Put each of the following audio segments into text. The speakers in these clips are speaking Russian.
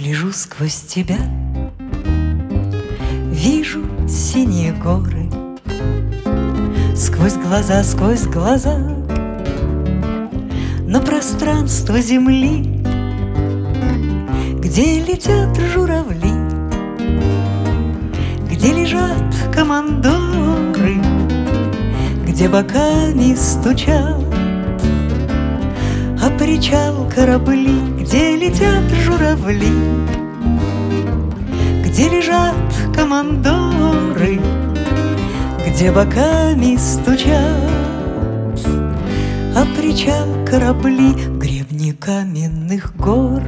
Гляжу сквозь тебя, вижу синие горы. Сквозь глаза на пространство земли, где летят журавли, где лежат командоры, где боками стучат о причал корабли, где летят журавли, где лежат командоры, где боками стучат о причал корабли. Гребни каменных гор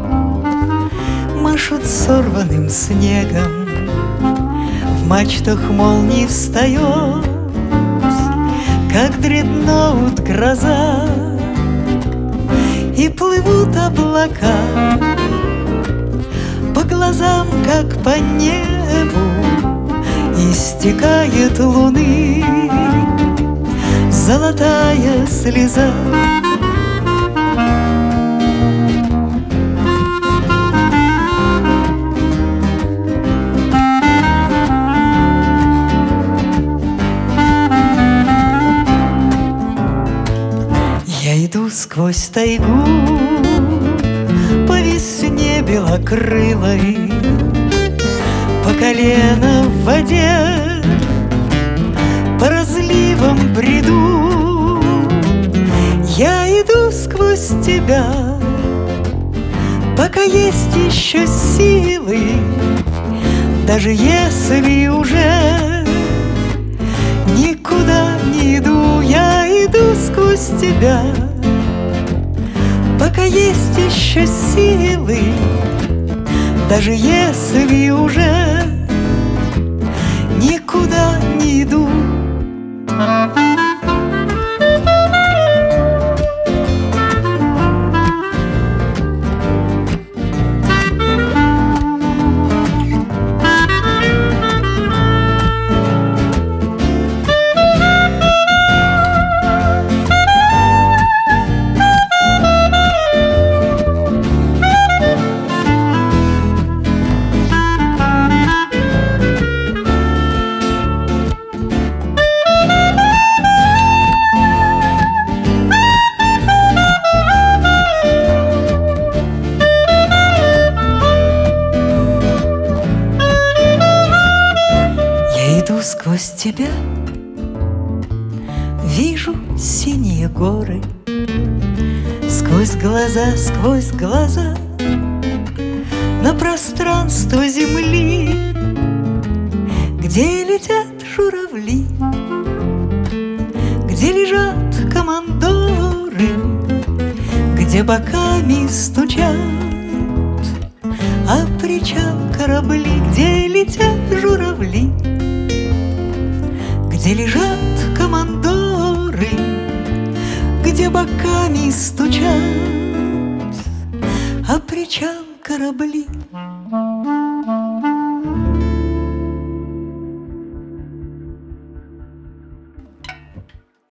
машут сорванным снегом, в мачтах молнии встает, как дредноут гроза, и плывут облака по глазам, как по небу, и стекает луны золотая слеза. Я иду сквозь тайгу по весне белокрылой, по колено в воде, по разливам бреду. Я иду сквозь тебя, пока есть еще силы, даже если уже никуда не иду. Я иду сквозь тебя, пока есть еще силы, даже если уже никуда не иду. Иду сквозь тебя, вижу синие горы. Сквозь глаза на пространство земли, где летят журавли, где лежат командоры, где боками стучат о причал корабли, где летят журавли, где лежат командоры, где боками стучат о причал корабли.